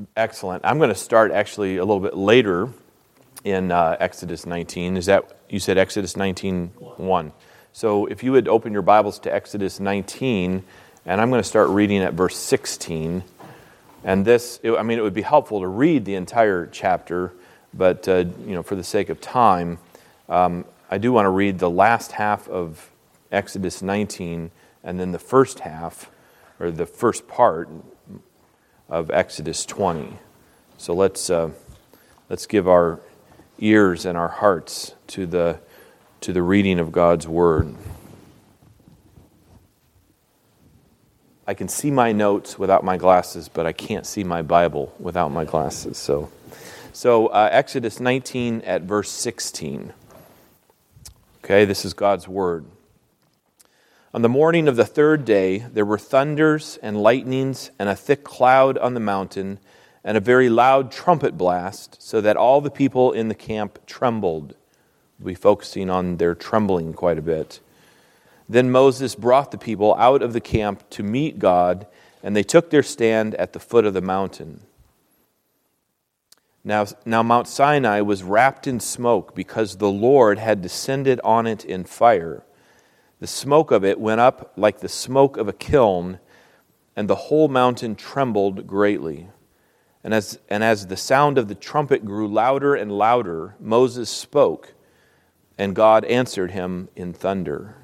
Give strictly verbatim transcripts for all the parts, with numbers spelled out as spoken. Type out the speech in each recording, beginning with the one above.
Excellent. I'm going to start actually a little bit later in uh, Exodus nineteen. Is that, you said Exodus nineteen one. So if you would open your Bibles to Exodus nineteen, and I'm going to start reading at verse sixteen. And this, I mean, it would be helpful to read the entire chapter, but uh, you know, for the sake of time, um, I do want to read the last half of Exodus nineteen, and then the first half, or the first part of Exodus twenty. So let's uh, let's give our ears and our hearts to the to the reading of God's Word. I can see my notes without my glasses, but I can't see my Bible without my glasses. So, so uh, Exodus nineteen at verse sixteen. Okay, this is God's Word. On the morning of the third day, there were thunders and lightnings and a thick cloud on the mountain and a very loud trumpet blast, so that all the people in the camp trembled. We'll be focusing on their trembling quite a bit. Then Moses brought the people out of the camp to meet God, and they took their stand at the foot of the mountain. Now, now Mount Sinai was wrapped in smoke because the Lord had descended on it in fire. The smoke of it went up like the smoke of a kiln, and the whole mountain trembled greatly. And as, and as the sound of the trumpet grew louder and louder, Moses spoke, and God answered him in thunder.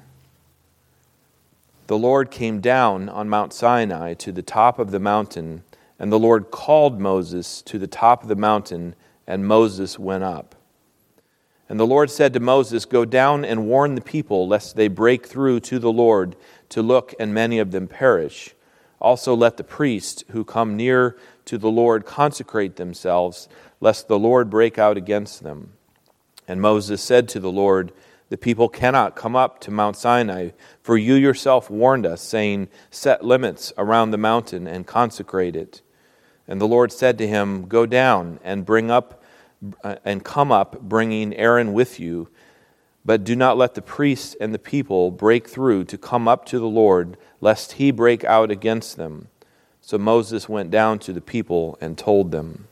The Lord came down on Mount Sinai to the top of the mountain, and the Lord called Moses to the top of the mountain, and Moses went up. And the Lord said to Moses, "Go down and warn the people, lest they break through to the Lord to look, and many of them perish. Also let the priests who come near to the Lord consecrate themselves, lest the Lord break out against them." And Moses said to the Lord, "The people cannot come up to Mount Sinai, for you yourself warned us, saying, 'Set limits around the mountain and consecrate it.' And the Lord said to him, 'Go down and bring up and come up, bringing Aaron with you, but do not let the priests and the people break through to come up to the Lord, lest he break out against them.' So Moses went down to the people and told them.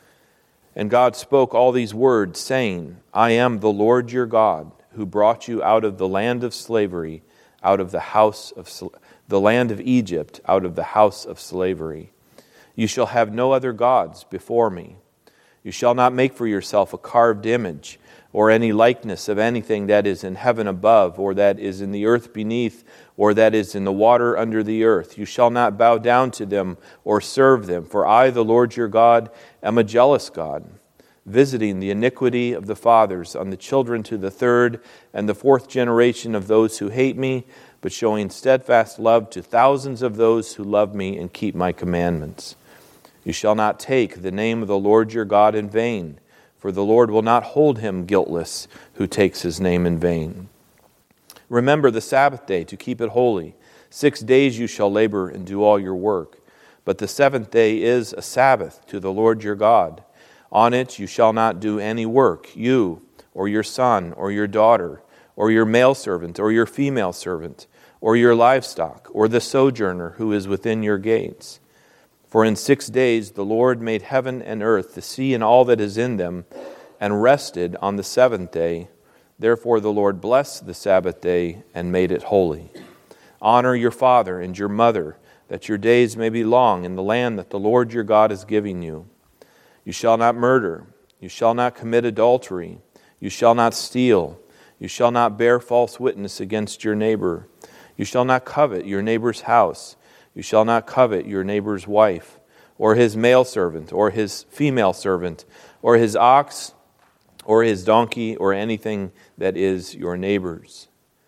And God spoke all these words, saying, 'I am the Lord your God, who brought you out of the land of slavery, out of the house of the land of Egypt, out of the house of slavery. You shall have no other gods before me. You shall not make for yourself a carved image, or any likeness of anything that is in heaven above, or that is in the earth beneath, or that is in the water under the earth. You shall not bow down to them or serve them, for I, the Lord your God, am a jealous God, visiting the iniquity of the fathers on the children to the third and the fourth generation of those who hate me, but showing steadfast love to thousands of those who love me and keep my commandments. You shall not take the name of the Lord your God in vain, for the Lord will not hold him guiltless who takes his name in vain. Remember the Sabbath day to keep it holy. Six days you shall labor and do all your work, but the seventh day is a Sabbath to the Lord your God. On it you shall not do any work, you, or your son, or your daughter, or your male servant, or your female servant, or your livestock, or the sojourner who is within your gates. For in six days the Lord made heaven and earth, the sea and all that is in them, and rested on the seventh day. Therefore the Lord blessed the Sabbath day and made it holy. Honor your father and your mother, that your days may be long in the land that the Lord your God is giving you. You shall not murder. You shall not commit adultery. You shall not steal. You shall not bear false witness against your neighbor. You shall not covet your neighbor's house. You shall not covet your neighbor's wife, or his male servant, or his female servant, or his ox, or his donkey, or anything that is your neighbor's."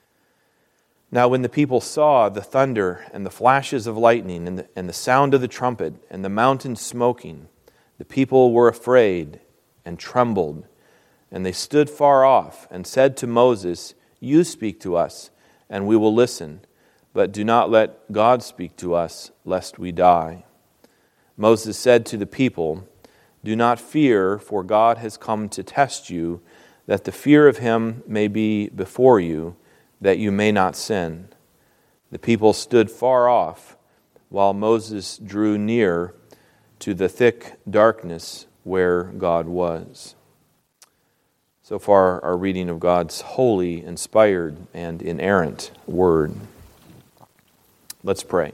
Now when the people saw the thunder and the flashes of lightning and the, and the sound of the trumpet and the mountain smoking, the people were afraid and trembled, and they stood far off and said to Moses, "You speak to us, and we will listen. But do not let God speak to us, lest we die." Moses said to the people, "Do not fear, for God has come to test you, that the fear of him may be before you, that you may not sin." The people stood far off, while Moses drew near to the thick darkness where God was. So far, our reading of God's holy, inspired, and inerrant Word. Let's pray.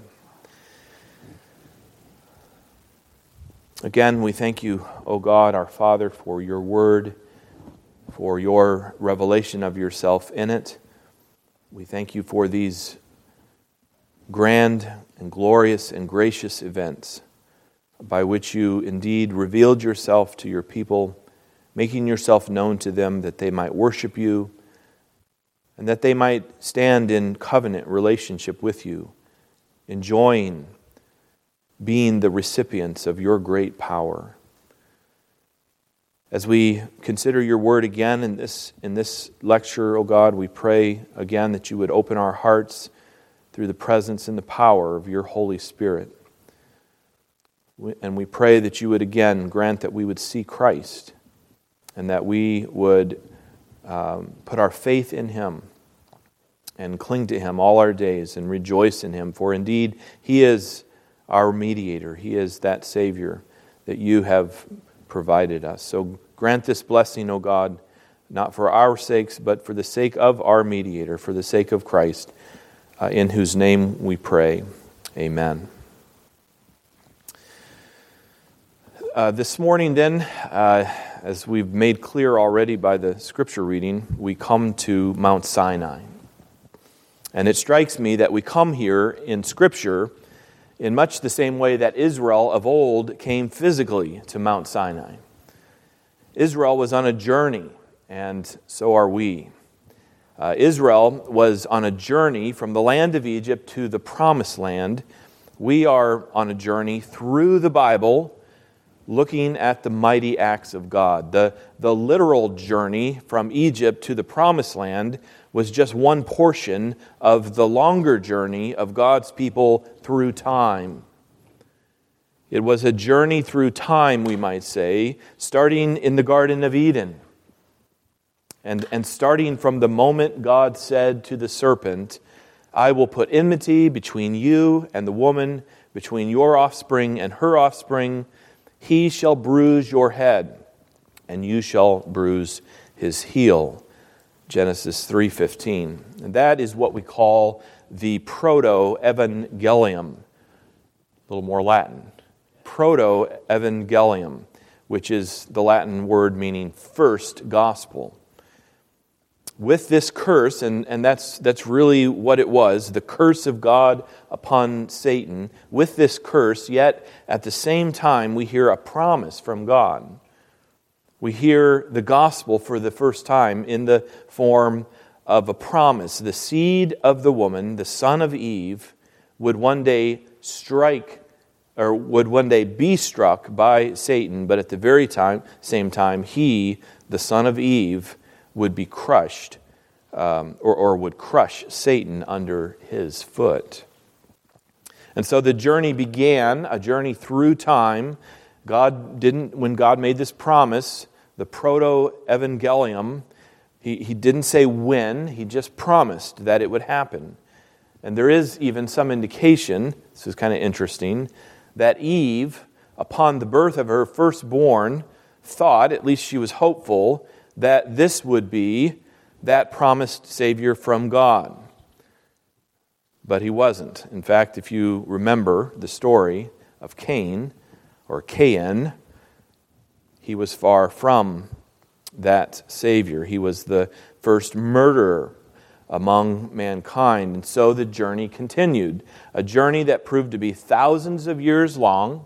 Again, we thank you, O God, our Father, for your Word, for your revelation of yourself in it. We thank you for these grand and glorious and gracious events by which you indeed revealed yourself to your people, making yourself known to them that they might worship you and that they might stand in covenant relationship with you, enjoying being the recipients of your great power. As we consider your word again in this, in this lecture, O God, we pray again that you would open our hearts through the presence and the power of your Holy Spirit. And we pray that you would again grant that we would see Christ and that we would um, put our faith in him and cling to him all our days and rejoice in him. For indeed, he is our mediator. He is that Savior that you have provided us. So grant this blessing, O God, not for our sakes, but for the sake of our mediator, for the sake of Christ, uh, in whose name we pray. Amen. Uh, this morning then, uh, as we've made clear already by the scripture reading, we come to Mount Sinai. And it strikes me that we come here in Scripture in much the same way that Israel of old came physically to Mount Sinai. Israel was on a journey, and so are we. Uh, Israel was on a journey from the land of Egypt to the Promised Land. We are on a journey through the Bible, looking at the mighty acts of God. The, the literal journey from Egypt to the Promised Land was just one portion of the longer journey of God's people through time. It was a journey through time, we might say, starting in the Garden of Eden. And, and starting from the moment God said to the serpent, I will put enmity between you and the woman, between your offspring and her offspring. He shall bruise your head, and you shall bruise his heel. Genesis three fifteen. And that is what we call the proto-evangelium. A little more Latin. Proto-evangelium, which is the Latin word meaning first gospel. With this curse, and, and that's, that's really what it was, the curse of God upon Satan, with this curse, yet at the same time we hear a promise from God. We hear the gospel for the first time in the form of a promise. The seed of the woman, the son of Eve, would one day strike, or would one day be struck by Satan, but at the very time, same time, he, the son of Eve, would be crushed, um, or, or would crush Satan under his foot. And so the journey began, a journey through time. God didn't, when God made this promise, the proto-evangelium, he, he didn't say when, he just promised that it would happen. And there is even some indication, this is kind of interesting, that Eve, upon the birth of her firstborn, thought, at least she was hopeful, that this would be that promised Savior from God. But he wasn't. In fact, if you remember the story of Cain, or Cain, he was far from that Savior. He was the first murderer among mankind. And so the journey continued. A journey that proved to be thousands of years long.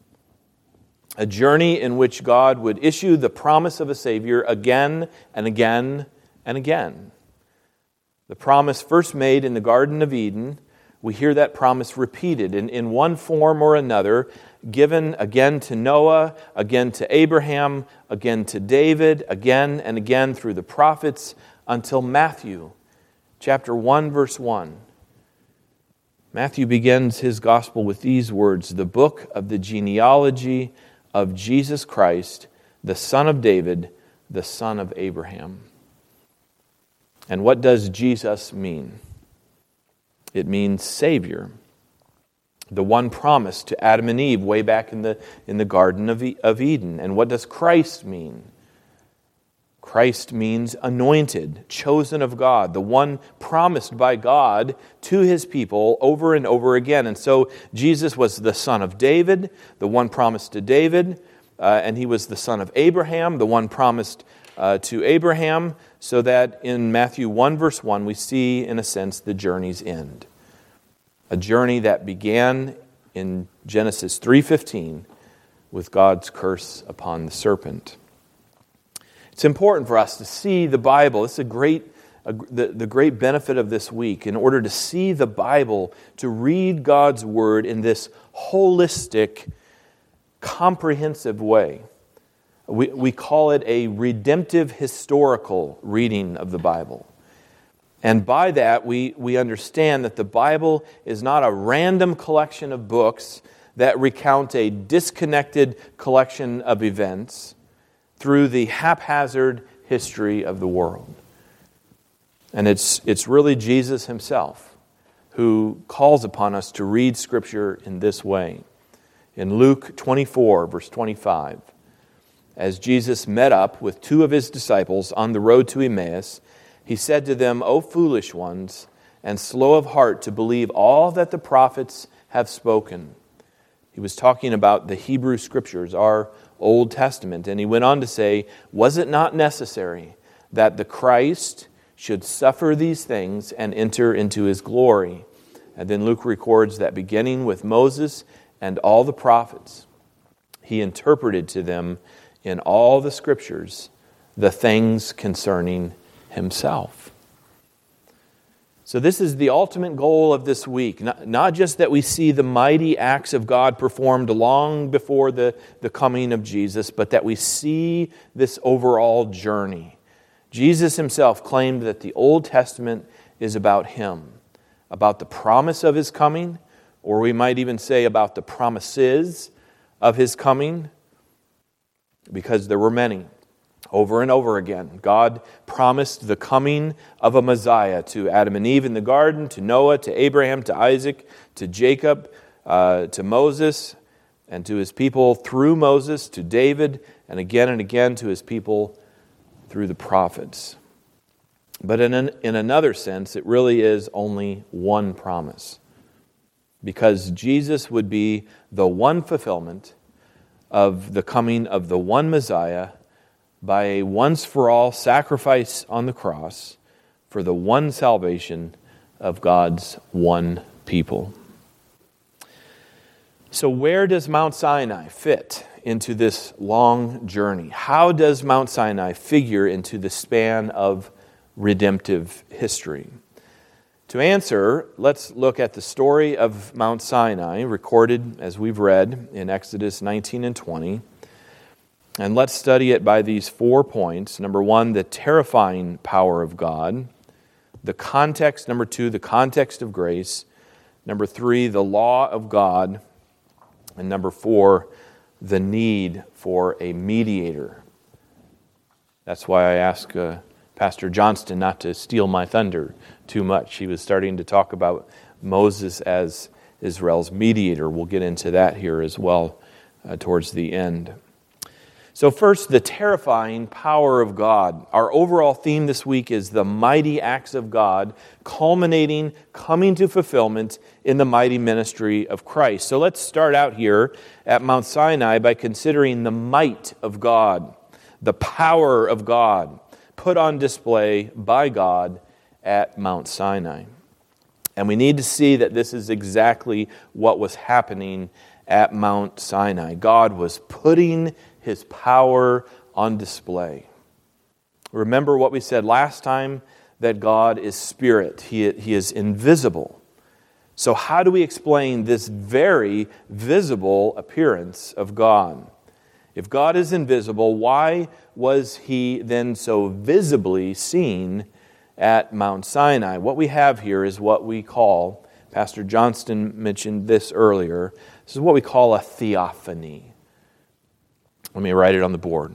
A journey in which God would issue the promise of a Savior again and again and again. The promise first made in the Garden of Eden, we hear that promise repeated in, in one form or another, given again to Noah, again to Abraham, again to David, again and again through the prophets, until Matthew, chapter one, verse one. Matthew begins his gospel with these words, the book of the genealogy of Jesus Christ, the son of David, the son of Abraham. And what does Jesus mean? It means Savior. the one promised to Adam and Eve way back in the, in the Garden of, e- of Eden. And what does Christ mean? Christ means anointed, chosen of God, the one promised by God to His people over and over again. And so Jesus was the son of David, the one promised to David, uh, and He was the son of Abraham, the one promised uh, to Abraham, so that in Matthew one verse one we see, in a sense, the journey's end. A journey that began in Genesis three fifteen with God's curse upon the serpent. It's important for us to see the Bible. It's a great, a, the, the great benefit of this week. In order to see the Bible, to read God's Word in this holistic, comprehensive way. We, we call it a redemptive historical reading of the Bible. And by that, we, we understand that the Bible is not a random collection of books that recount a disconnected collection of events through the haphazard history of the world. And it's, it's really Jesus Himself who calls upon us to read Scripture in this way. In Luke twenty-four, verse twenty-five, as Jesus met up with two of His disciples on the road to Emmaus, He said to them, "O foolish ones, and slow of heart to believe all that the prophets have spoken." He was talking about the Hebrew Scriptures, our Old Testament. And He went on to say, "Was it not necessary that the Christ should suffer these things and enter into His glory?" And then Luke records that beginning with Moses and all the prophets, He interpreted to them in all the Scriptures the things concerning Himself. So this is the ultimate goal of this week. Not, not just that we see the mighty acts of God performed long before the, the coming of Jesus, but that we see this overall journey. Jesus Himself claimed that the Old Testament is about Him, about the promise of His coming, or we might even say about the promises of His coming, because there were many. Over and over again, God promised the coming of a Messiah to Adam and Eve in the garden, to Noah, to Abraham, to Isaac, to Jacob, uh, to Moses, and to His people through Moses, to David, and again and again to His people through the prophets. But in, an, in another sense, it really is only one promise, because Jesus would be the one fulfillment of the coming of the one Messiah by a once-for-all sacrifice on the cross for the one salvation of God's one people. So where does Mount Sinai fit into this long journey? How does Mount Sinai figure into the span of redemptive history? To answer, let's look at the story of Mount Sinai, recorded, as we've read, in Exodus nineteen and twenty. And let's study it by these four points. Number one, the terrifying power of God. The context, number two, the context of grace. Number three, the law of God. And number four, the need for a mediator. That's why I asked uh, Pastor Johnston not to steal my thunder too much. He was starting to talk about Moses as Israel's mediator. We'll get into that here as well uh, towards the end. So first, the terrifying power of God. Our overall theme this week is the mighty acts of God, culminating, coming to fulfillment in the mighty ministry of Christ. So let's start out here at Mount Sinai by considering the might of God, the power of God, put on display by God at Mount Sinai. And we need to see that this is exactly what was happening at Mount Sinai. God was putting His power on display. Remember what we said last time, that God is spirit. He, he is invisible. So how do we explain this very visible appearance of God? If God is invisible, why was He then so visibly seen at Mount Sinai? What we have here is what we call, Pastor Johnston mentioned this earlier, this is what we call a theophany. Let me write it on the board.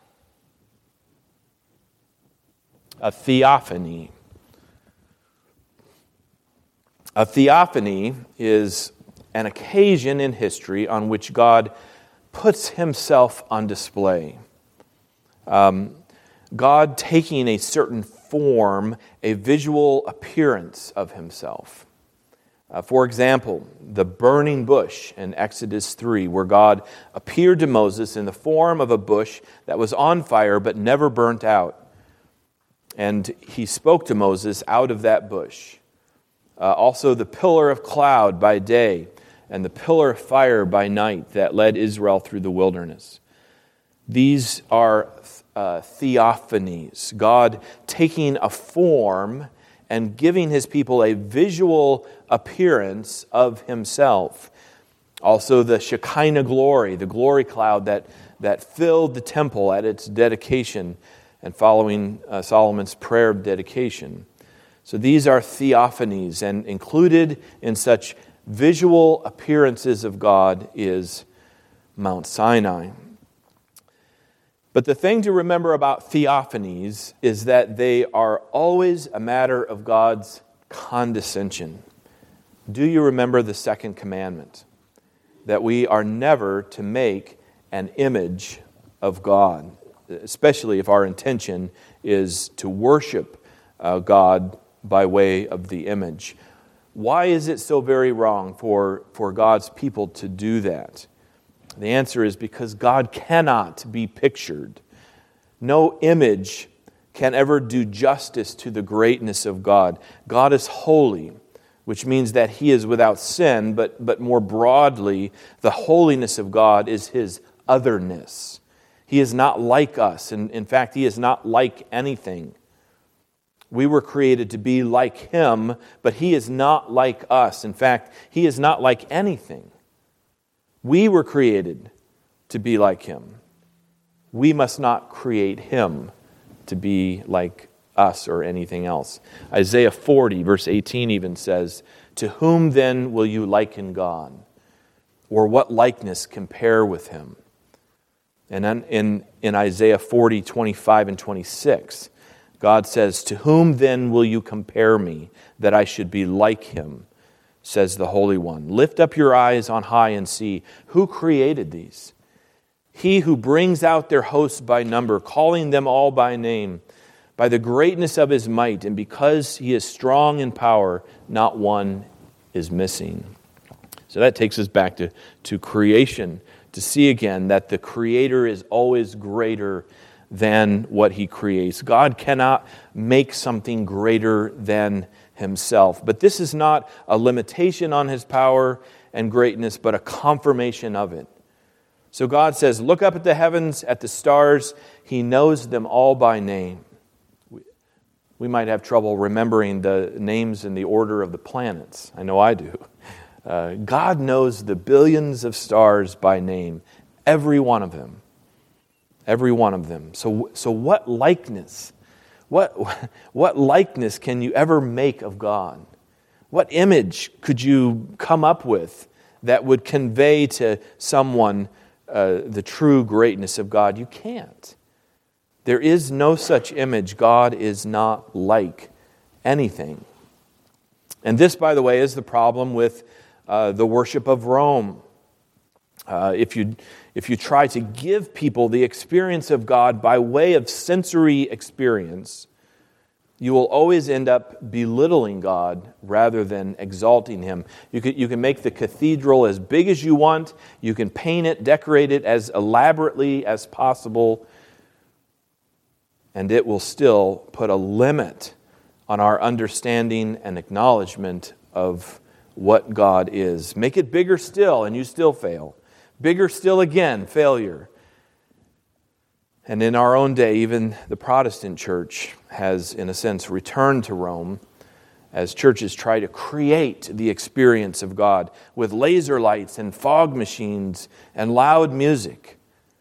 A theophany. A theophany is an occasion in history on which God puts himself on display. Um, God taking a certain form, a visual appearance of himself. Uh, for example, the burning bush in Exodus three, where God appeared to Moses in the form of a bush that was on fire but never burnt out. And he spoke to Moses out of that bush. Uh, also, the pillar of cloud by day and the pillar of fire by night that led Israel through the wilderness. These are uh, theophanies, God taking a form and giving his people a visual appearance of himself. Also, the Shekinah glory, the glory cloud that, that filled the temple at its dedication and following uh, Solomon's prayer of dedication. So these are theophanies, and included in such visual appearances of God is Mount Sinai. But the thing to remember about theophanies is that they are always a matter of God's condescension. Do you remember the second commandment? That we are never to make an image of God, especially if our intention is to worship uh, God by way of the image. Why is it so very wrong for, for God's people to do that? The answer is because God cannot be pictured. No image can ever do justice to the greatness of God. God is holy, which means that he is without sin, but, but more broadly, the holiness of God is his otherness. He is not like us, and in fact, he is not like anything. We were created to be like him, but he is not like us. In fact, he is not like anything. We were created to be like him. We must not create him to be like us or anything else. Isaiah forty, verse eighteen even says, "To whom then will you liken God? Or what likeness compare with him?" And then in, in Isaiah forty, twenty-five and twenty-six, God says, "To whom then will you compare me, that I should be like him, says the Holy One. Lift up your eyes on high and see, who created these? He who brings out their hosts by number, calling them all by name, by the greatness of his might, and because he is strong in power, not one is missing." So that takes us back to, to creation, to see again that the Creator is always greater than what he creates. God cannot make something greater than himself. But this is not a limitation on his power and greatness, but a confirmation of it. So God says, look up at the heavens, at the stars. He knows them all by name. We, we might have trouble remembering the names and the order of the planets. I know I do. Uh, God knows the billions of stars by name, every one of them. Every one of them. So, so what likeness, what, what likeness can you ever make of God? What image could you come up with that would convey to someone uh, the true greatness of God? You can't. There is no such image. God is not like anything. And this, by the way, is the problem with uh, the worship of Rome. Uh, if you if you try to give people the experience of God by way of sensory experience, you will always end up belittling God rather than exalting him. You can, you can make the cathedral as big as you want. You can paint it, decorate it as elaborately as possible, and it will still put a limit on our understanding and acknowledgement of what God is. Make it bigger still, and you still fail. Bigger still again, failure. And in our own day, even the Protestant church has, in a sense, returned to Rome as churches try to create the experience of God with laser lights and fog machines and loud music.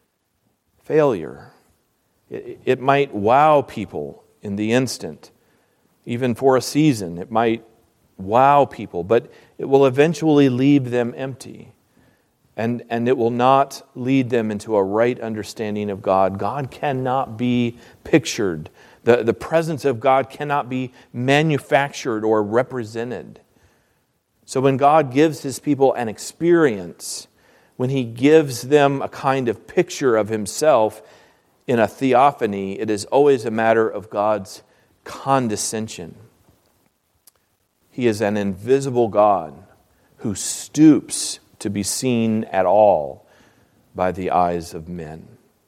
Failure. It, it might wow people in the instant, even for a season. It might wow people, but it will eventually leave them empty. And, and it will not lead them into a right understanding of God. God cannot be pictured. The, the presence of God cannot be manufactured or represented. So when God gives his people an experience, when he gives them a kind of picture of himself in a theophany, it is always a matter of God's condescension. He is an invisible God who stoops to be seen at all by the eyes of men.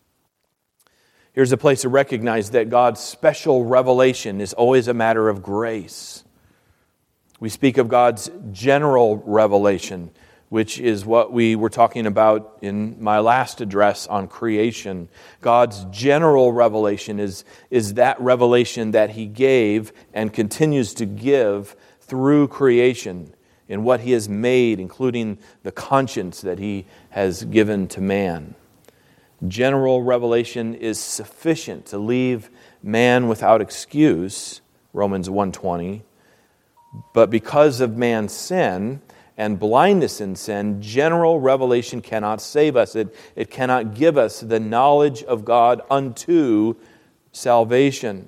Here's a place to recognize that God's special revelation is always a matter of grace. We speak of God's general revelation, which is what we were talking about in my last address on creation. God's general revelation is, is that revelation that he gave and continues to give through creation in what he has made, including the conscience that he has given to man. General revelation is sufficient to leave man without excuse, Romans one twenty. But because of man's sin and blindness in sin, general revelation cannot save us. It, it cannot give us the knowledge of God unto salvation.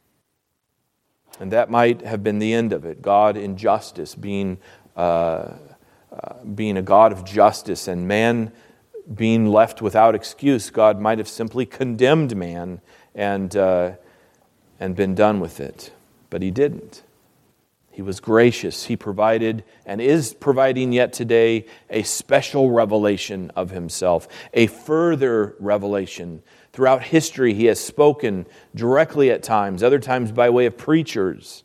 And that might have been the end of it. God in justice, being, uh, uh, being a God of justice, and man being left without excuse. God might have simply condemned man and, uh, and been done with it. But he didn't. He was gracious. He provided and is providing yet today a special revelation of himself, a further revelation. Throughout history, he has spoken directly at times, other times by way of preachers.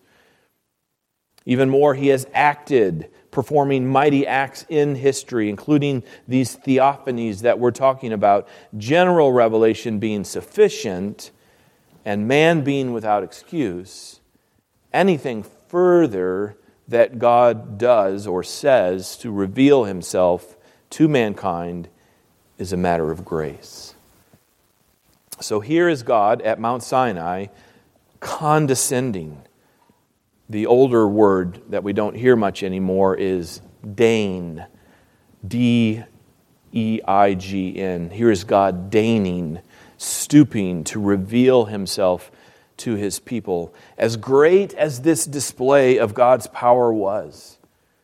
Even more, he has acted, performing mighty acts in history, including these theophanies that we're talking about. General revelation being sufficient and man being without excuse. Anything further that God does or says to reveal himself to mankind is a matter of grace. So here is God at Mount Sinai condescending. The older word that we don't hear much anymore is deign. D E I G N. Here is God deigning, stooping to reveal himself to his people. As great as this display of God's power was,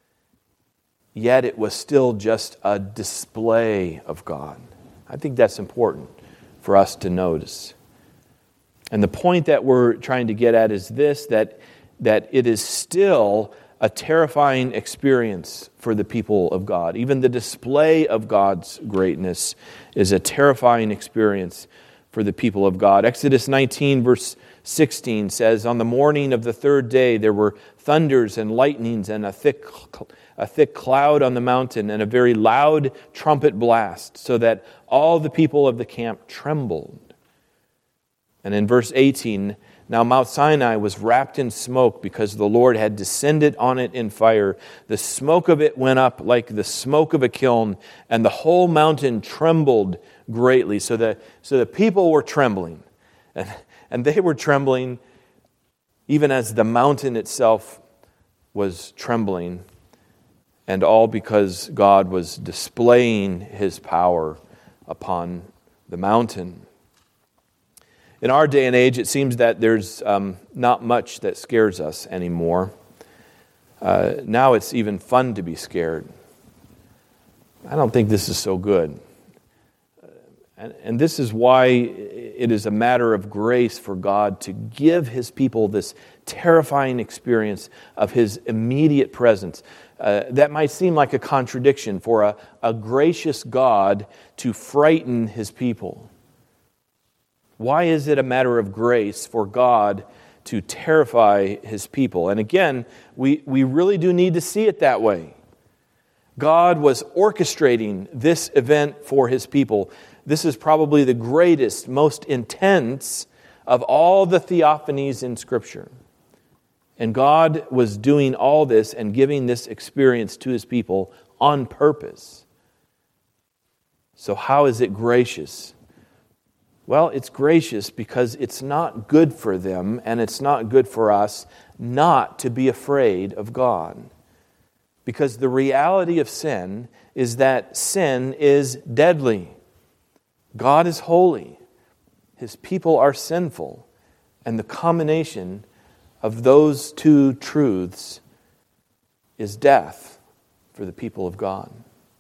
yet it was still just a display of God. I think that's important for us to notice. And the point that we're trying to get at is this, that, that it is still a terrifying experience for the people of God. Even the display of God's greatness is a terrifying experience for the people of God. Exodus nineteen, verse sixteen says, "On the morning of the third day there were thunders and lightnings and a thick, a thick cloud on the mountain and a very loud trumpet blast, so that all the people of the camp trembled." And in verse eighteen, "Now Mount Sinai was wrapped in smoke because the Lord had descended on it in fire. The smoke of it went up like the smoke of a kiln, and the whole mountain trembled greatly." So the, so the people were trembling. And, and they were trembling even as the mountain itself was trembling. And all because God was displaying his power upon the mountain. In our day and age, it seems that there's um, not much that scares us anymore. Uh, now it's even fun to be scared. I don't think this is so good. And, and this is why it is a matter of grace for God to give his people this terrifying experience of his immediate presence. Uh, that might seem like a contradiction for a, a gracious God to frighten his people. Why is it a matter of grace for God to terrify his people? And again, we, we really do need to see it that way. God was orchestrating this event for his people. This is probably the greatest, most intense of all the theophanies in Scripture. And God was doing all this and giving this experience to his people on purpose. So how is it gracious? Well, it's gracious because it's not good for them and it's not good for us not to be afraid of God. Because the reality of sin is that sin is deadly. God is holy. His people are sinful. And the combination of those two truths is death. for the people of God.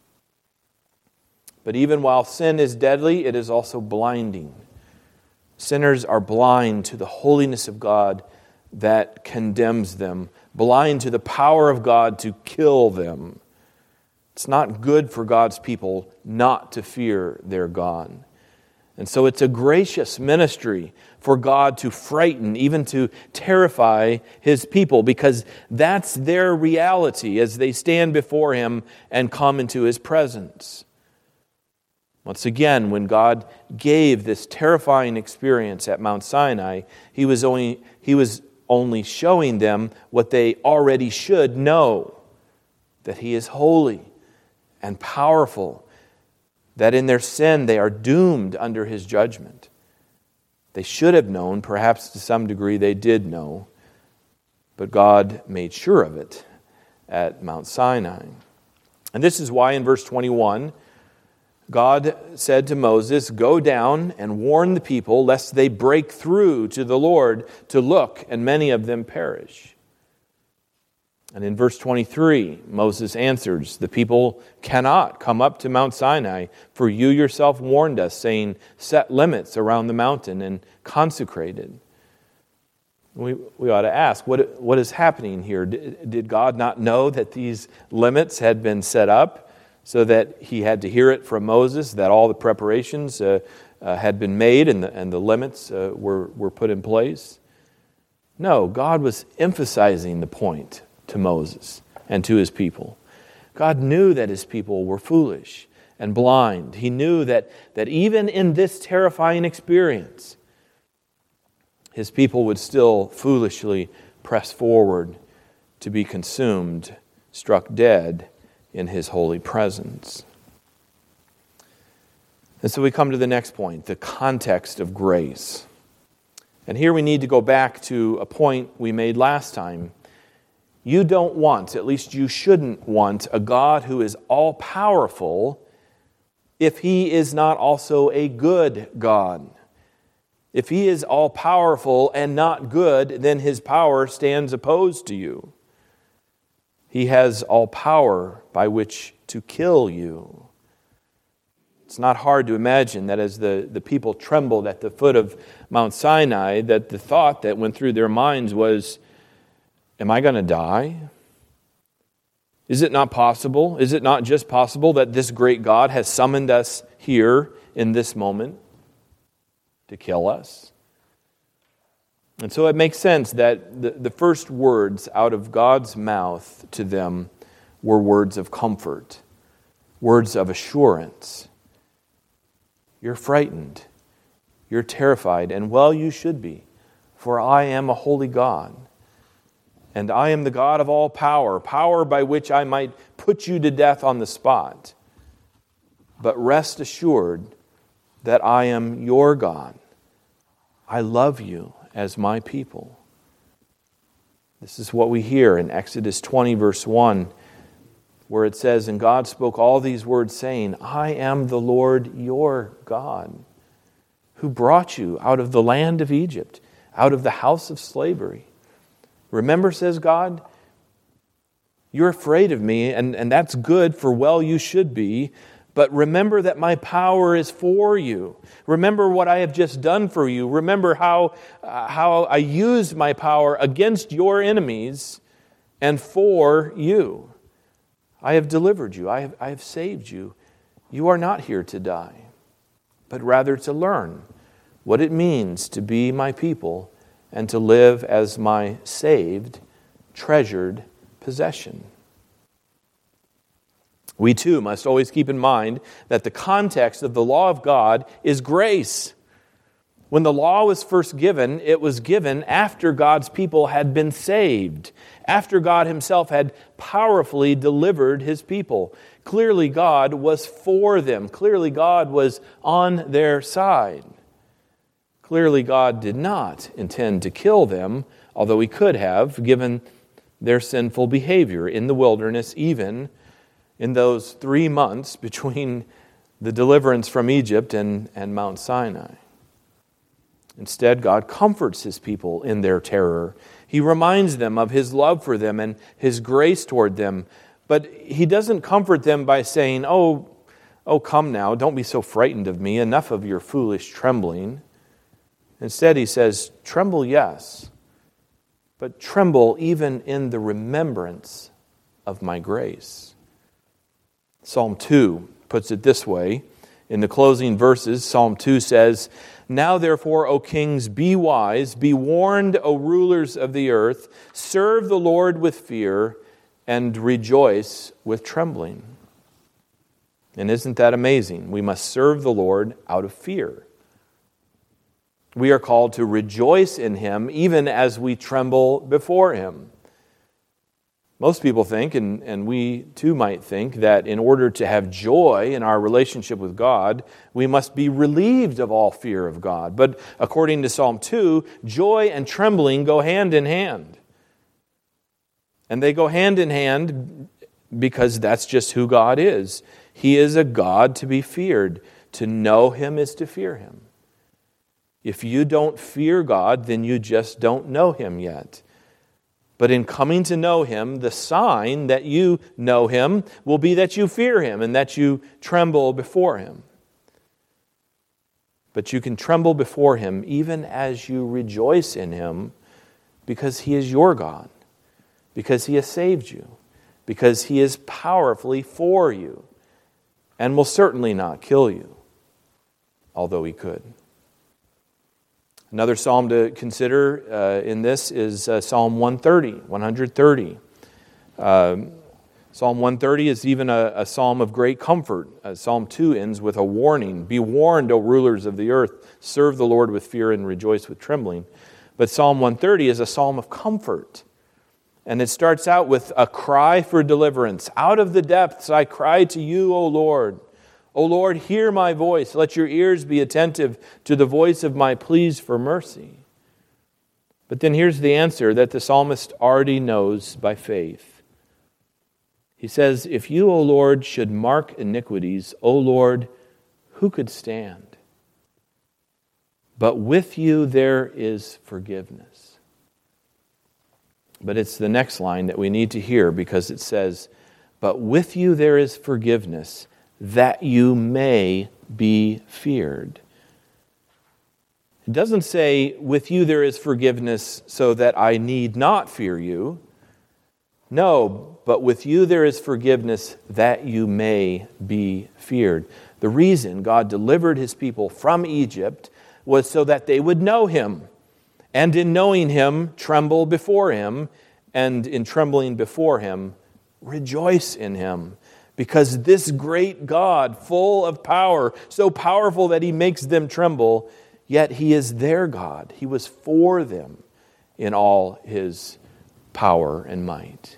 But even while sin is deadly, it is also blinding. Sinners are blind to the holiness of God that condemns them, blind to the power of God to kill them. It's not good for God's people not to fear their God. And so it's a gracious ministry for God to frighten, even to terrify His people, because that's their reality as they stand before Him and come into His presence. Once again, when God gave this terrifying experience at Mount Sinai, He was only, He was only showing them what they already should know, that He is holy and powerful, that in their sin they are doomed under His judgment. They should have known, perhaps to some degree they did know, but God made sure of it at Mount Sinai. And this is why in verse twenty-one, God said to Moses, "Go down and warn the people, lest they break through to the Lord to look, and many of them perish." And in verse twenty-three, Moses answers, "The people cannot come up to Mount Sinai, for you yourself warned us, saying, 'Set limits around the mountain and consecrate it.'" We, we ought to ask, what, what is happening here? Did, did God not know that these limits had been set up so that He had to hear it from Moses, that all the preparations uh, uh, had been made and the, and the limits uh, were, were put in place? No, God was emphasizing the point to Moses and to His people. God knew that His people were foolish and blind. He knew that, that even in this terrifying experience, His people would still foolishly press forward to be consumed, struck dead in His holy presence. And so we come to the next point, the context of grace. And here we need to go back to a point we made last time. You don't want, at least you shouldn't want, a God who is all-powerful if He is not also a good God. If He is all-powerful and not good, then His power stands opposed to you. He has all power by which to kill you. It's not hard to imagine that as the, the people trembled at the foot of Mount Sinai, that the thought that went through their minds was, am I going to die? Is it not possible? Is it not just possible that this great God has summoned us here in this moment to kill us? And so it makes sense that the, the first words out of God's mouth to them were words of comfort, words of assurance. You're frightened, you're terrified, and well you should be, for I am a holy God. And I am the God of all power, power by which I might put you to death on the spot. But rest assured that I am your God. I love you as my people. This is what we hear in Exodus twenty, verse one, where it says, "And God spoke all these words, saying, I am the Lord your God, who brought you out of the land of Egypt, out of the house of slavery. Remember, says God, you're afraid of me, and, and that's good, for well you should be. But remember that my power is for you. Remember what I have just done for you. Remember how, uh, how I used my power against your enemies and for you. I have delivered you. I have, I have saved you. You are not here to die, but rather to learn what it means to be my people and to live as my saved, treasured possession." We too must always keep in mind that the context of the law of God is grace. When the law was first given, it was given after God's people had been saved, after God Himself had powerfully delivered His people. Clearly God was for them. Clearly God was on their side. Clearly God did not intend to kill them, although He could have, given their sinful behavior in the wilderness, even in those three months between the deliverance from Egypt and, and Mount Sinai. Instead, God comforts His people in their terror. He reminds them of His love for them and His grace toward them But he doesn't comfort them by saying, oh, oh, come now, don't be so frightened of me. Enough of your foolish trembling. Instead, he says, tremble, yes, but tremble even in the remembrance of my grace. Psalm two puts it this way. In the closing verses, Psalm two says, now therefore, O kings, be wise, be warned, O rulers of the earth, serve the Lord with fear, and rejoice with trembling. And isn't that amazing? We must serve the Lord out of fear. We are called to rejoice in Him even as we tremble before Him. Most people think, and, and we too might think, that in order to have joy in our relationship with God, we must be relieved of all fear of God. But according to Psalm two, joy and trembling go hand in hand. And they go hand in hand because that's just who God is. He is a God to be feared. To know Him is to fear Him. If you don't fear God, then you just don't know Him yet. But in coming to know Him, the sign that you know Him will be that you fear Him and that you tremble before Him. But you can tremble before Him even as you rejoice in Him because He is your God, because He has saved you, because He is powerfully for you and will certainly not kill you, although He could. Another psalm to consider uh, in this is uh, Psalm one thirty, one thirty. Um, Psalm one thirty is even a, a psalm of great comfort. Uh, Psalm two ends with a warning. Be warned, O rulers of the earth. Serve the Lord with fear and rejoice with trembling. But Psalm one thirty is a psalm of comfort. And it starts out with a cry for deliverance. Out of the depths I cry to you, O Lord. O Lord, hear my voice. Let your ears be attentive to the voice of my pleas for mercy. But then here's the answer that the psalmist already knows by faith. He says, if you, O Lord, should mark iniquities, O Lord, who could stand? But with you there is forgiveness. But it's the next line that we need to hear because it says, but with you there is forgiveness, that you may be feared. It doesn't say, with you there is forgiveness so that I need not fear you. No, but with you there is forgiveness that you may be feared. The reason God delivered His people from Egypt was so that they would know Him, and in knowing Him, tremble before Him, and in trembling before Him, rejoice in Him. Because this great God, full of power, so powerful that He makes them tremble, yet He is their God. He was for them in all His power and might.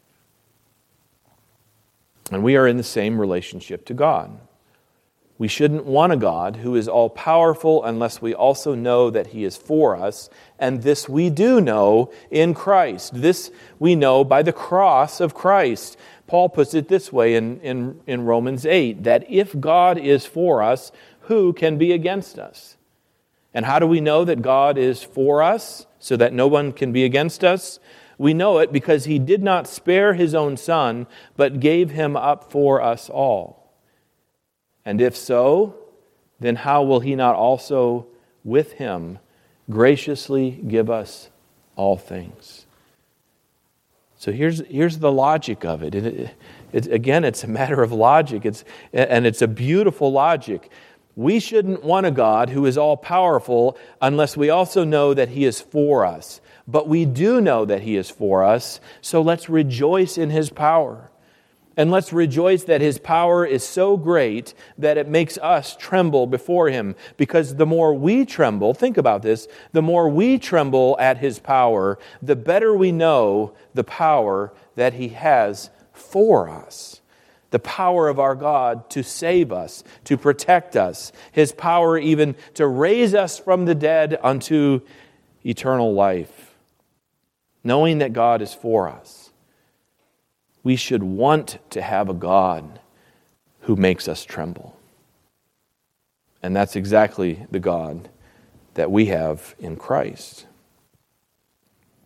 And we are in the same relationship to God. We shouldn't want a God who is all-powerful unless we also know that He is for us. And this we do know in Christ. This we know by the cross of Christ. Paul puts it this way in, in, in Romans eight, that if God is for us, who can be against us? And how do we know that God is for us so that no one can be against us? We know it because He did not spare His own Son, but gave Him up for us all. And if so, then how will He not also with Him graciously give us all things? So here's here's the logic of it. It, it, it. Again, it's a matter of logic. It's and it's a beautiful logic. We shouldn't want a God who is all-powerful unless we also know that He is for us. But we do know that He is for us, so let's rejoice in His power. And let's rejoice that His power is so great that it makes us tremble before Him. Because the more we tremble, think about this, the more we tremble at His power, the better we know the power that He has for us. The power of our God to save us, to protect us. His power even to raise us from the dead unto eternal life. Knowing that God is for us, we should want to have a God who makes us tremble. And that's exactly the God that we have in Christ.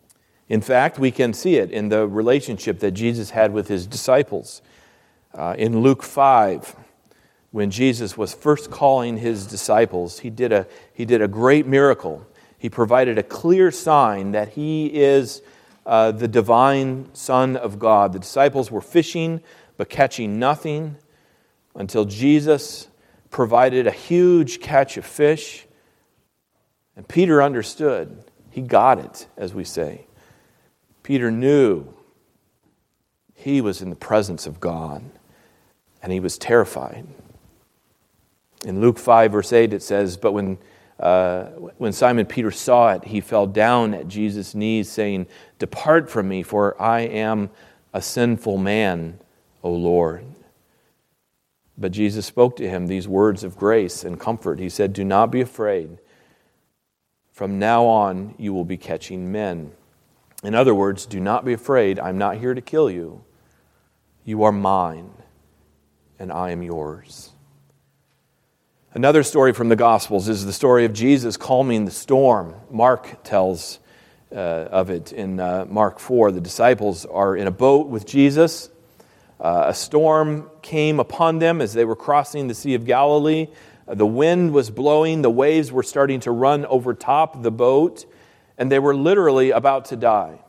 In fact, we can see it in the relationship that Jesus had with his disciples. Uh, in Luke five, when Jesus was first calling his disciples, he did a he did a great miracle. He provided a clear sign that he is uh, the divine Son of God. The disciples were fishing but catching nothing until Jesus provided a huge catch of fish. And Peter understood. He got it, as we say. Peter knew he was in the presence of God, and he was terrified. In Luke five, verse eight, it says, But when uh, when Simon Peter saw it, he fell down at Jesus' knees, saying, Depart from me, for I am a sinful man, O Lord. But Jesus spoke to him these words of grace and comfort. He said, Do not be afraid. From now on, you will be catching men. In other words, do not be afraid. I'm not here to kill you. You are mine, and I am yours. Another story from the Gospels is the story of Jesus calming the storm. Mark tells uh, of it in uh, Mark four. The disciples are in a boat with Jesus. Uh, a storm came upon them as they were crossing the Sea of Galilee. Uh, the wind was blowing. The waves were starting to run over top the boat. And they were literally about to die.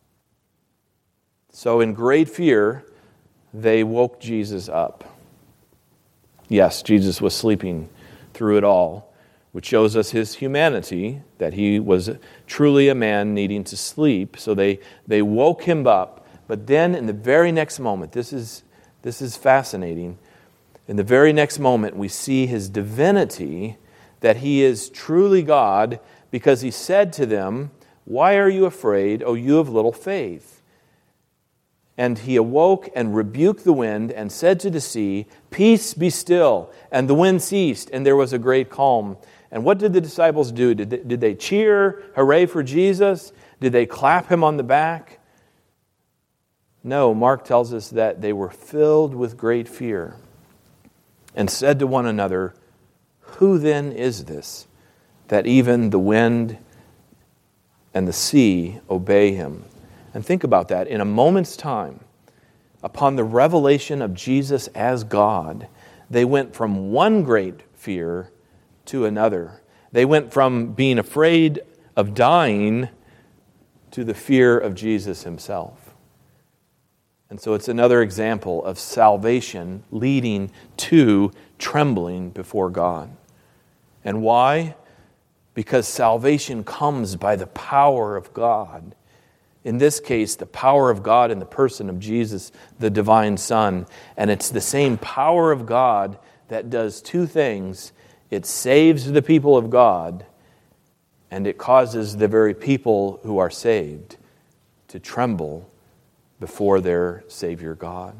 So in great fear, they woke Jesus up. Yes, Jesus was sleeping through it all, which shows us his humanity, that he was truly a man needing to sleep. So they, they woke him up. But then in the very next moment, this is, this is fascinating, in the very next moment we see his divinity, that he is truly God, because he said to them, Why are you afraid, O you of little faith? And he awoke and rebuked the wind and said to the sea, Peace, be still. And the wind ceased, and there was a great calm. And what did the disciples do? Did they, did they cheer, hooray for Jesus? Did they clap him on the back? No, Mark tells us that they were filled with great fear and said to one another, Who then is this, that even the wind and the sea obey him? And think about that. In a moment's time, upon the revelation of Jesus as God, they went from one great fear to another. They went from being afraid of dying to the fear of Jesus himself. And so it's another example of salvation leading to trembling before God. And why? Because salvation comes by the power of God. In this case, the power of God in the person of Jesus, the divine Son. And it's the same power of God that does two things. It saves the people of God, and it causes the very people who are saved to tremble before their Savior God.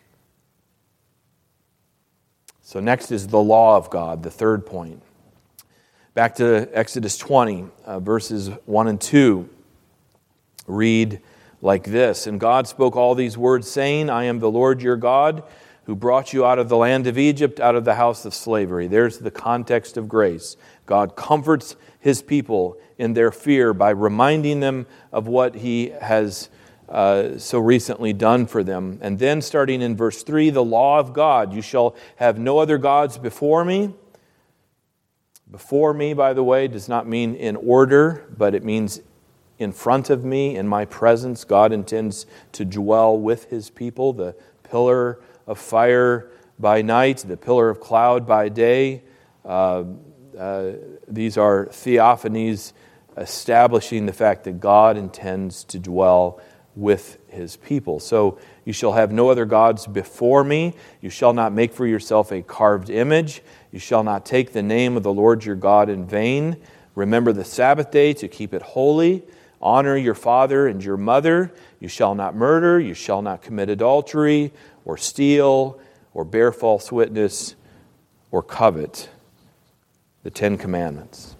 So next is the law of God, the third point. Back to Exodus twenty, uh, verses one and two. Read like this, And God spoke all these words, saying, I am the Lord your God, who brought you out of the land of Egypt, out of the house of slavery. There's the context of grace. God comforts his people in their fear by reminding them of what he has uh, so recently done for them. And then starting in verse three, the law of God, you shall have no other gods before me. Before me, by the way, does not mean in order, but it means in front of me, in my presence. God intends to dwell with his people. The pillar of fire by night, the pillar of cloud by day. Uh, uh, these are theophanies establishing the fact that God intends to dwell with his people. So you shall have no other gods before me. You shall not make for yourself a carved image. You shall not take the name of the Lord your God in vain. Remember the Sabbath day to keep it holy. Honor your father and your mother. You shall not murder. You shall not commit adultery or steal or bear false witness or covet. The Ten Commandments.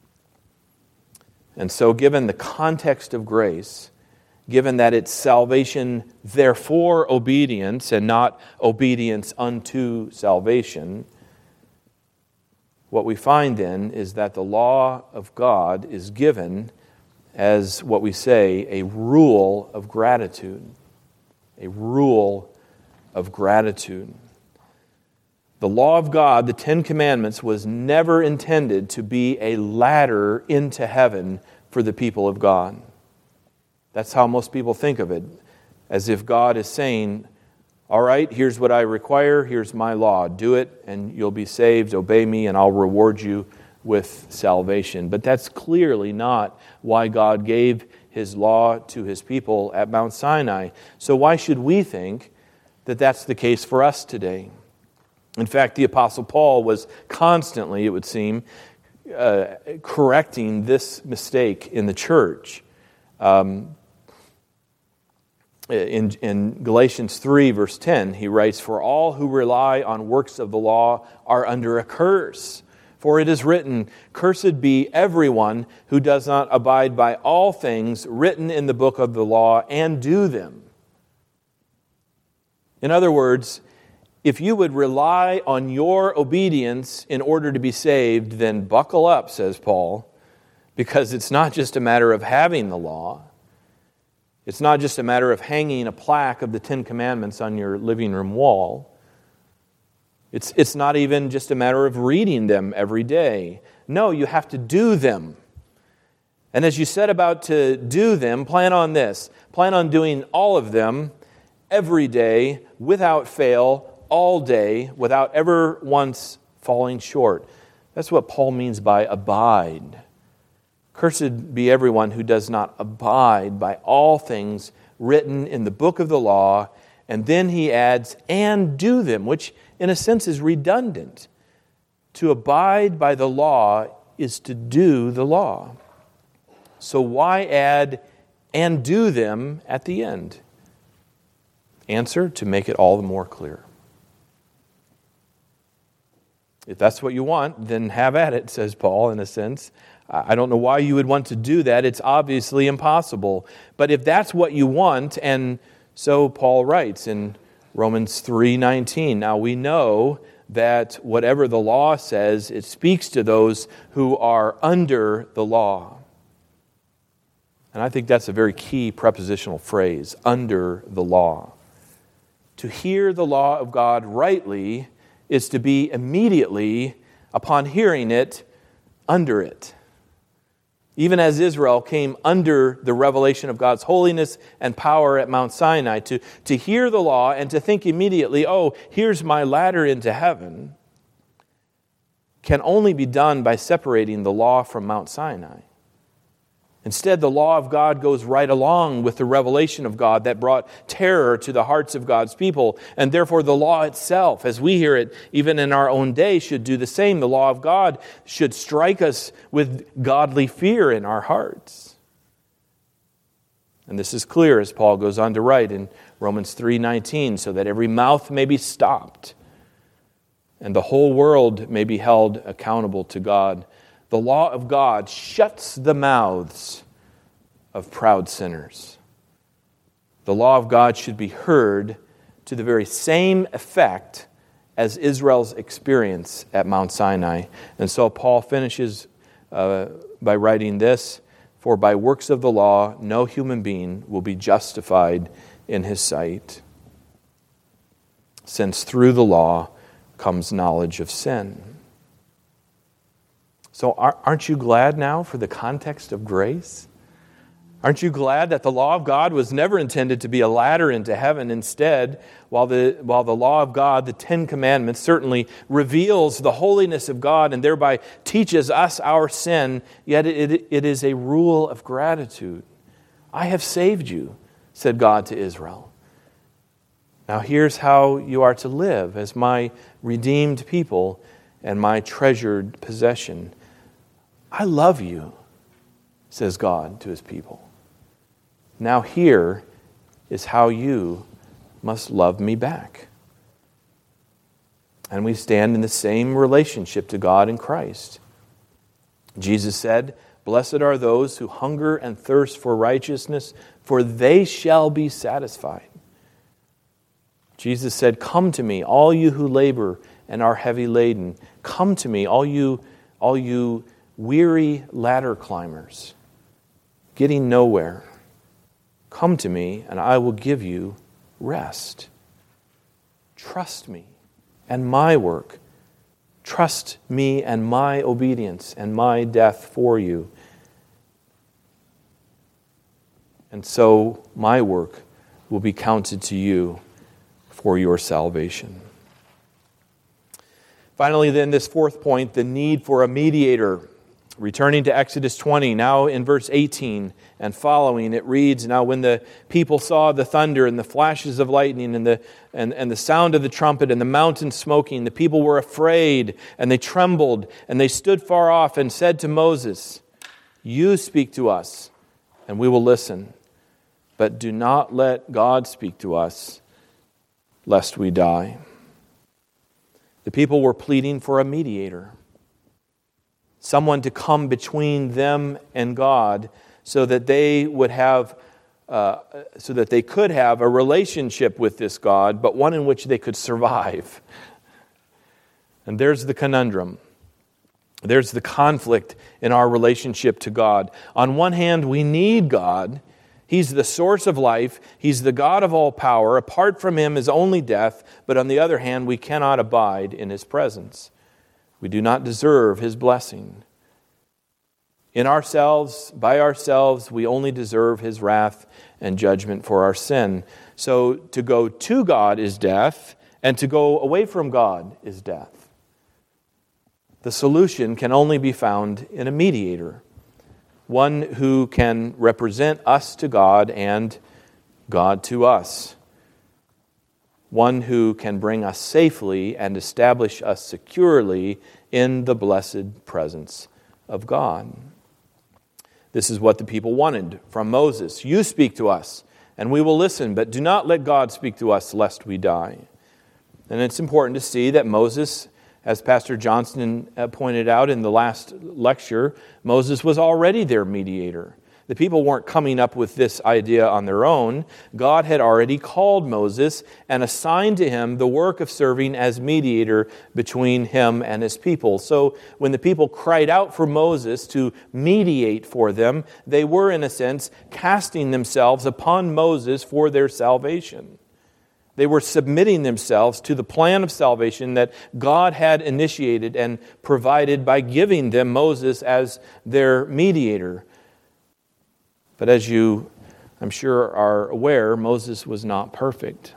And so given the context of grace, given that it's salvation, therefore obedience, and not obedience unto salvation, what we find then is that the law of God is given as what we say, a rule of gratitude. A rule of gratitude. The law of God, the Ten Commandments, was never intended to be a ladder into heaven for the people of God. That's how most people think of it, as if God is saying, all right, here's what I require, here's my law, do it and you'll be saved, obey me and I'll reward you with salvation. But that's clearly not why God gave His law to His people at Mount Sinai. So why should we think that that's the case for us today? In fact, the Apostle Paul was constantly, it would seem, uh, correcting this mistake in the church. Um, in, in Galatians three, verse ten, he writes, "For all who rely on works of the law are under a curse. For it is written, 'Cursed be everyone who does not abide by all things written in the book of the law and do them.'" In other words, if you would rely on your obedience in order to be saved, then buckle up, says Paul, because it's not just a matter of having the law. It's not just a matter of hanging a plaque of the Ten Commandments on your living room wall. It's, it's not even just a matter of reading them every day. No, you have to do them. And as you set about to do them, plan on this. Plan on doing all of them every day, without fail, all day, without ever once falling short. That's what Paul means by abide. Cursed be everyone who does not abide by all things written in the book of the law. And then he adds, and do them, which in a sense is redundant. To abide by the law is to do the law. So why add, and do them at the end? Answer, to make it all the more clear. If that's what you want, then have at it, says Paul, in a sense. I don't know why you would want to do that. It's obviously impossible. But if that's what you want, and so Paul writes in Romans three nineteen, now we know that whatever the law says, it speaks to those who are under the law. And I think that's a very key prepositional phrase, under the law. To hear the law of God rightly is to be immediately, upon hearing it, under it. Even as Israel came under the revelation of God's holiness and power at Mount Sinai, to, to hear the law and to think immediately, oh, here's my ladder into heaven, can only be done by separating the law from Mount Sinai. Instead, the law of God goes right along with the revelation of God that brought terror to the hearts of God's people. And therefore, the law itself, as we hear it even in our own day, should do the same. The law of God should strike us with godly fear in our hearts. And this is clear as Paul goes on to write in Romans three nineteen, so that every mouth may be stopped and the whole world may be held accountable to God. The law of God shuts the mouths of proud sinners. The law of God should be heard to the very same effect as Israel's experience at Mount Sinai. And so Paul finishes uh, by writing this, "For by works of the law no human being will be justified in his sight, since through the law comes knowledge of sin." So aren't you glad now for the context of grace? Aren't you glad that the law of God was never intended to be a ladder into heaven? Instead, while the, while the law of God, the Ten Commandments, certainly reveals the holiness of God and thereby teaches us our sin, yet it, it is a rule of gratitude. I have saved you, said God to Israel. Now here's how you are to live as my redeemed people and my treasured possession. I love you, says God to his people. Now here is how you must love me back. And we stand in the same relationship to God in Christ. Jesus said, "Blessed are those who hunger and thirst for righteousness, for they shall be satisfied." Jesus said, "Come to me, all you who labor and are heavy laden. Come to me, all you, all you weary ladder climbers, getting nowhere. Come to me, and I will give you rest. Trust me and my work. Trust me and my obedience and my death for you. And so my work will be counted to you for your salvation. Finally, then, this fourth point, the need for a mediator. Returning to Exodus twenty, now in verse eighteen and following, it reads, "Now when the people saw the thunder and the flashes of lightning and the and, and the sound of the trumpet and the mountain smoking, the people were afraid and they trembled and they stood far off and said to Moses, 'You speak to us and we will listen, but do not let God speak to us, lest we die.'" The people were pleading for a mediator, someone to come between them and God so that they would have, uh, so that they could have a relationship with this God, but one in which they could survive. And there's the conundrum. There's the conflict in our relationship to God. On one hand, we need God. He's the source of life. He's the God of all power. Apart from Him is only death. But on the other hand, we cannot abide in His presence. We do not deserve His blessing. In ourselves, by ourselves, we only deserve His wrath and judgment for our sin. So to go to God is death, and to go away from God is death. The solution can only be found in a mediator, one who can represent us to God and God to us. One who can bring us safely and establish us securely in the blessed presence of God. This is what the people wanted from Moses. "You speak to us, and we will listen, but do not let God speak to us, lest we die." And it's important to see that Moses, as Pastor Johnston pointed out in the last lecture, Moses was already their mediator. The people weren't coming up with this idea on their own. God had already called Moses and assigned to him the work of serving as mediator between him and his people. So when the people cried out for Moses to mediate for them, they were, in a sense, casting themselves upon Moses for their salvation. They were submitting themselves to the plan of salvation that God had initiated and provided by giving them Moses as their mediator. But as you, I'm sure, are aware, Moses was not perfect.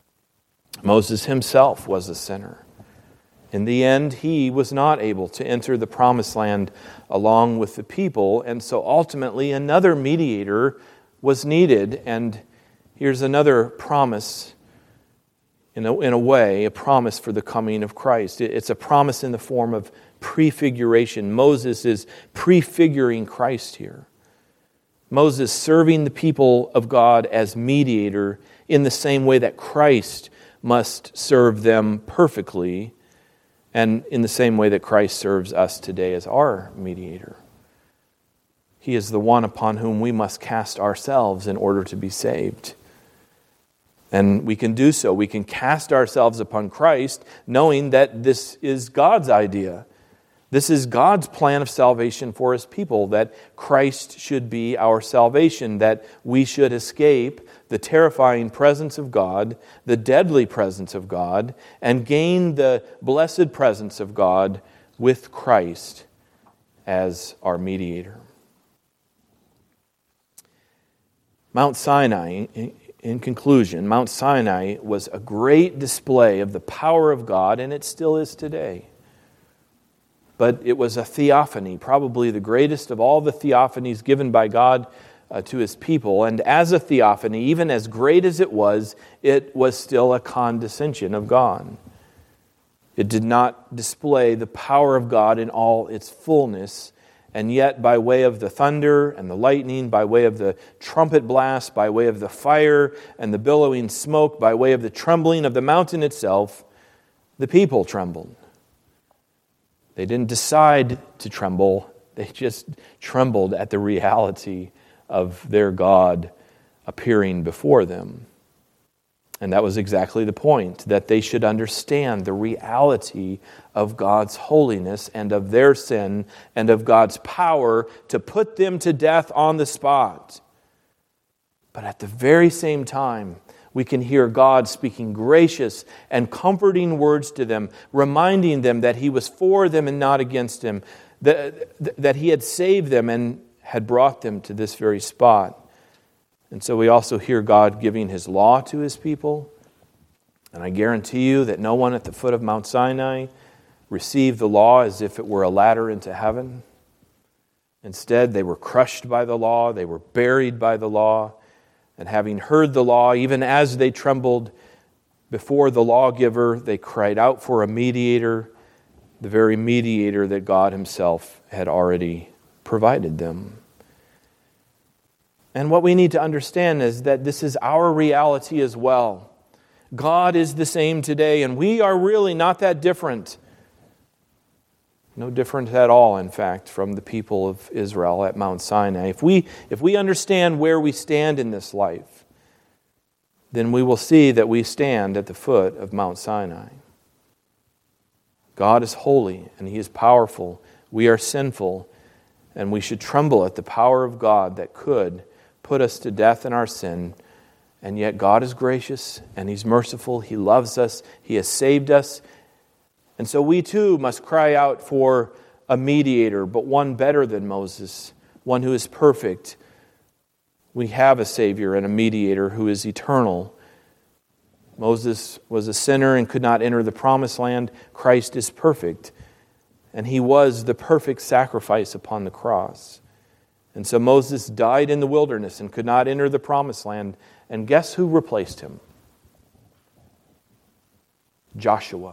Moses himself was a sinner. In the end, he was not able to enter the promised land along with the people, and so ultimately another mediator was needed. And here's another promise, in a, in a way, a promise for the coming of Christ. It's a promise in the form of prefiguration. Moses is prefiguring Christ here. Moses serving the people of God as mediator in the same way that Christ must serve them perfectly, and in the same way that Christ serves us today as our mediator. He is the one upon whom we must cast ourselves in order to be saved. And we can do so. We can cast ourselves upon Christ, knowing that this is God's idea. This is God's plan of salvation for His people, that Christ should be our salvation, that we should escape the terrifying presence of God, the deadly presence of God, and gain the blessed presence of God with Christ as our mediator. Mount Sinai, in conclusion, Mount Sinai was a great display of the power of God, and it still is today. But it was a theophany, probably the greatest of all the theophanies given by God uh, to His people. And as a theophany, even as great as it was, it was still a condescension of God. It did not display the power of God in all its fullness. And yet, by way of the thunder and the lightning, by way of the trumpet blast, by way of the fire and the billowing smoke, by way of the trembling of the mountain itself, the people trembled. They didn't decide to tremble. They just trembled at the reality of their God appearing before them. And that was exactly the point, that they should understand the reality of God's holiness and of their sin and of God's power to put them to death on the spot. But at the very same time, we can hear God speaking gracious and comforting words to them, reminding them that He was for them and not against them, that, that He had saved them and had brought them to this very spot. And so we also hear God giving His law to His people. And I guarantee you that no one at the foot of Mount Sinai received the law as if it were a ladder into heaven. Instead, they were crushed by the law, they were buried by the law, and having heard the law, even as they trembled before the lawgiver, they cried out for a mediator, the very mediator that God Himself had already provided them. And what we need to understand is that this is our reality as well. God is the same today, and we are really not that different. No different at all, in fact, from the people of Israel at Mount Sinai. If we, if we understand where we stand in this life, then we will see that we stand at the foot of Mount Sinai. God is holy, and He is powerful. We are sinful, and we should tremble at the power of God that could put us to death in our sin. And yet God is gracious, and He's merciful. He loves us. He has saved us. And so we too must cry out for a mediator, but one better than Moses, one who is perfect. We have a Savior and a mediator who is eternal. Moses was a sinner and could not enter the promised land. Christ is perfect, and He was the perfect sacrifice upon the cross. And so Moses died in the wilderness and could not enter the promised land. And guess who replaced him? Joshua.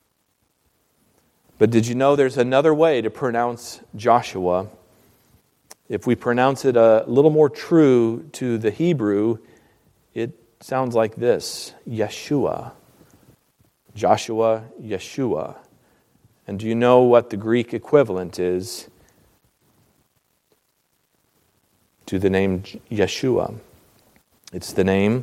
But did you know there's another way to pronounce Joshua? If we pronounce it a little more true to the Hebrew, it sounds like this: Yeshua. Joshua, Yeshua. And do you know what the Greek equivalent is to the name Yeshua? It's the name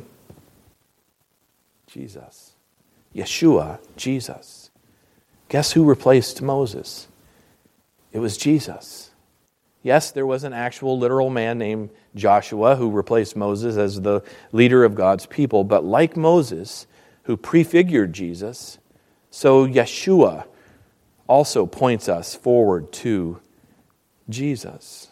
Jesus. Yeshua, Jesus. Guess who replaced Moses? It was Jesus. Yes, there was an actual literal man named Joshua who replaced Moses as the leader of God's people. But like Moses, who prefigured Jesus, so Yeshua also points us forward to Jesus.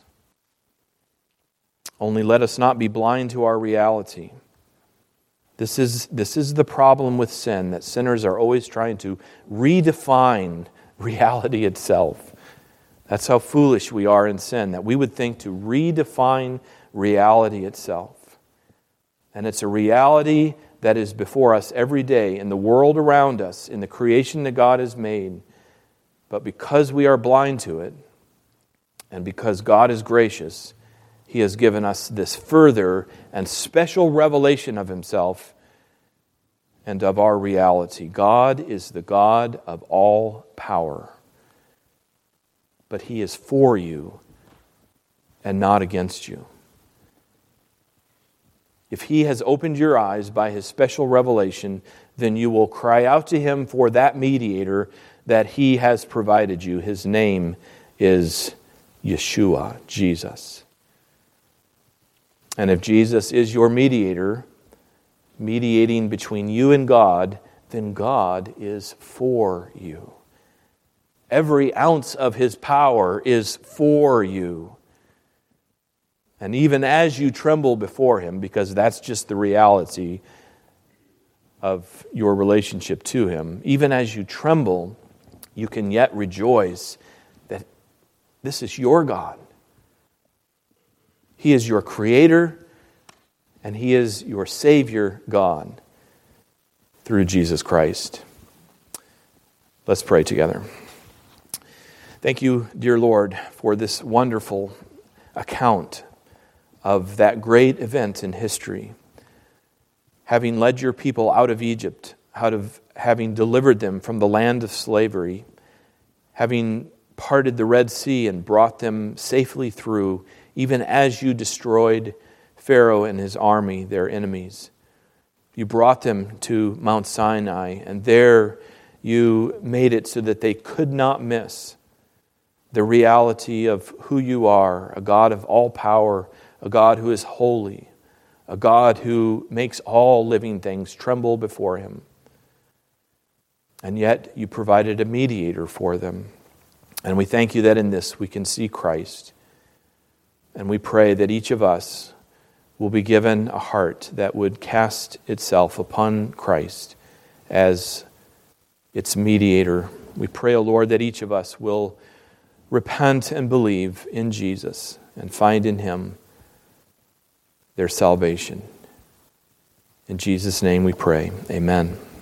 Only let us not be blind to our reality. This is, this is the problem with sin, that sinners are always trying to redefine reality itself. That's how foolish we are in sin, that we would think to redefine reality itself. And it's a reality that is before us every day in the world around us, in the creation that God has made. But because we are blind to it, and because God is gracious, He has given us this further and special revelation of Himself and of our reality. God is the God of all power, but He is for you and not against you. If He has opened your eyes by His special revelation, then you will cry out to Him for that mediator that He has provided you. His name is Yeshua, Jesus. And if Jesus is your mediator, mediating between you and God, then God is for you. Every ounce of His power is for you. And even as you tremble before Him, because that's just the reality of your relationship to Him, even as you tremble, you can yet rejoice that this is your God. He is your Creator, and He is your Savior God through Jesus Christ. Let's pray together. Thank you, dear Lord, for this wonderful account of that great event in history. Having led your people out of Egypt, out of having delivered them from the land of slavery, having parted the Red Sea and brought them safely through, even as you destroyed Pharaoh and his army, their enemies, You brought them to Mount Sinai, and there you made it so that they could not miss the reality of who you are, a God of all power, a God who is holy, a God who makes all living things tremble before him. And yet you provided a mediator for them. And we thank you that in this we can see Christ. And we pray that each of us will be given a heart that would cast itself upon Christ as its mediator. We pray, O Lord, that each of us will repent and believe in Jesus and find in him their salvation. In Jesus' name we pray. Amen.